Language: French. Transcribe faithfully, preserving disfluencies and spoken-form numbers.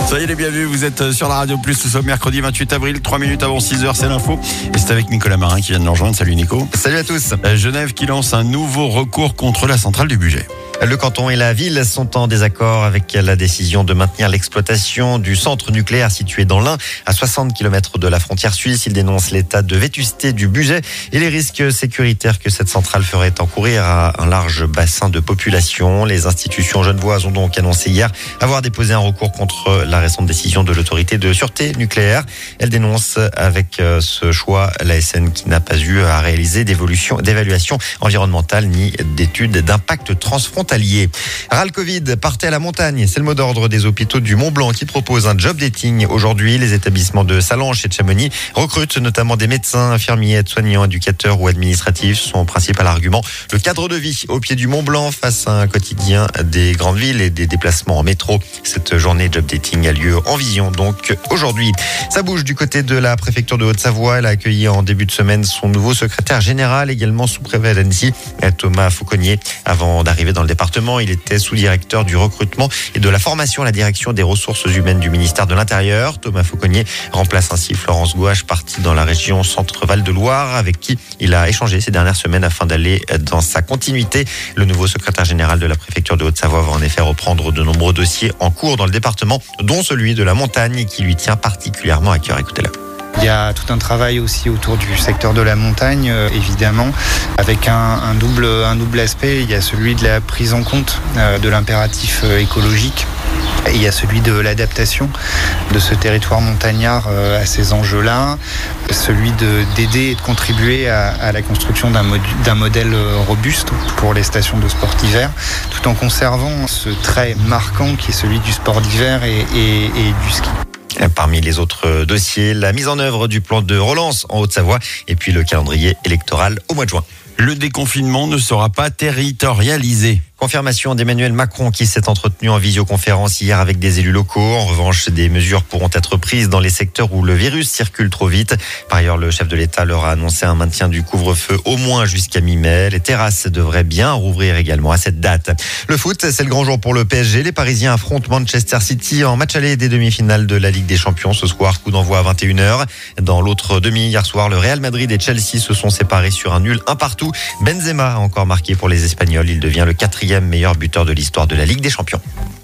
Soyez les bienvenus, vous êtes sur la Radio Plus, nous sommes mercredi vingt-huit avril, trois minutes avant six heures, c'est l'info. Et c'est avec Nicolas Marin qui vient de nous rejoindre. Salut Nico. Salut à tous. Genève qui lance un nouveau recours contre la centrale du budget. Le canton et la ville sont en désaccord avec la décision de maintenir l'exploitation du centre nucléaire situé dans l'Ain, à soixante kilomètres de la frontière suisse. Ils dénoncent l'état de vétusté du budget et les risques sécuritaires que cette centrale ferait encourir à un large bassin de population. Les institutions genevoises ont donc annoncé hier avoir déposé un recours contre la récente décision de l'autorité de sûreté nucléaire. Elles dénoncent avec ce choix l'A S N qui n'a pas eu à réaliser d'évolution, d'évaluation environnementale ni d'études d'impact transfrontalier. Ras le Covid, partez à la montagne. C'est le mot d'ordre des hôpitaux du Mont-Blanc qui proposent un job dating. Aujourd'hui, les établissements de Salanches et de Chamonix recrutent notamment des médecins, infirmiers, aides-soignants, éducateurs ou administratifs. Son principal argument, le cadre de vie au pied du Mont-Blanc face à un quotidien des grandes villes et des déplacements en métro. Cette journée job dating a lieu en vision donc aujourd'hui. Ça bouge du côté de la préfecture de Haute-Savoie. Elle a accueilli en début de semaine son nouveau secrétaire général, également sous-préfet d'Annecy, Thomas Fauconnier. Avant d'arriver dans le département, il était sous-directeur du recrutement et de la formation à la direction des ressources humaines du ministère de l'Intérieur. Thomas Fauconnier remplace ainsi Florence Gouache, partie dans la région Centre-Val de Loire, avec qui il a échangé ces dernières semaines afin d'aller dans sa continuité. Le nouveau secrétaire général de la préfecture de Haute-Savoie va en effet reprendre de nombreux dossiers en cours dans le département, dont celui de la montagne qui lui tient particulièrement à cœur. Écoutez-le. Il y a tout un travail aussi autour du secteur de la montagne, euh, évidemment, avec un, un, double, un double aspect. Il y a celui de la prise en compte euh, de l'impératif euh, écologique. Et il y a celui de l'adaptation de ce territoire montagnard euh, à ces enjeux-là, celui de, d'aider et de contribuer à, à la construction d'un, modu, d'un modèle robuste pour les stations de sport d'hiver, tout en conservant ce trait marquant qui est celui du sport d'hiver et, et, et du ski. Parmi les autres dossiers, la mise en œuvre du plan de relance en Haute-Savoie et puis le calendrier électoral au mois de juin. Le déconfinement ne sera pas territorialisé. Confirmation d'Emmanuel Macron qui s'est entretenu en visioconférence hier avec des élus locaux. En revanche, des mesures pourront être prises dans les secteurs où le virus circule trop vite. Par ailleurs, le chef de l'État leur a annoncé un maintien du couvre-feu au moins jusqu'à mi-mai. Les terrasses devraient bien rouvrir également à cette date. Le foot, c'est le grand jour pour le P S G. Les Parisiens affrontent Manchester City en match aller des demi-finales de la Ligue des Champions. Ce soir, coup d'envoi à vingt et une heures. Dans l'autre demi, hier soir, le Real Madrid et Chelsea se sont séparés sur un nul un partout. Benzema a encore marqué pour les Espagnols. Il devient le quatrième meilleur buteur de l'histoire de la Ligue des Champions.